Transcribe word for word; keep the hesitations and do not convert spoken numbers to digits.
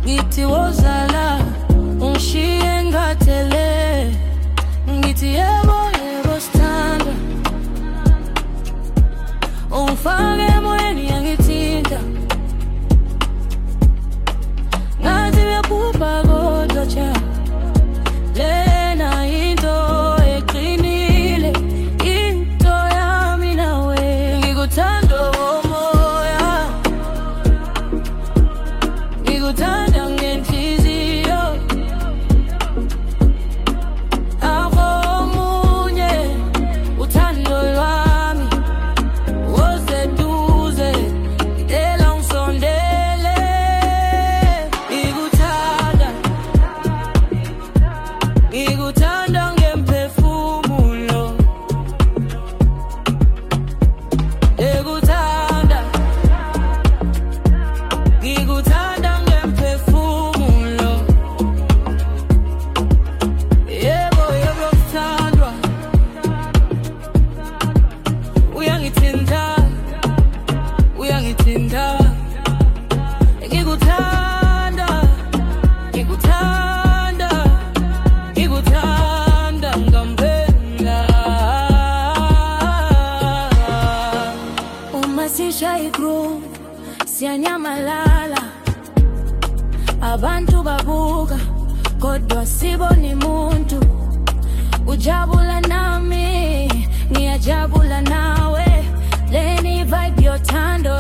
Ngithi wozala ungishiye ngathele ngithi yebo yebo sithanda ungifake emoyeni yangithinta ngathi uyaphupha kodwa cha lena into eqinile into yami nawe ngikuthanda ngomoya ngikuthanda ngenhliziyo akomunye uthando lwami woseduze ngidela ungisondele ngikuthanda ngikuthanda ngemphefumulo ngikuthanda ngikuthanda ngemphefumulo yebo yebo kuthandwa uyangithinta uyangithinta ngikuthanda ngikuthanda ngikuthanda ngempela uma sishaya igroup siyanyamalala abantu babuka kodwa sibona umuntu ujabula nami ngiyajabula nawe leni vibe yothando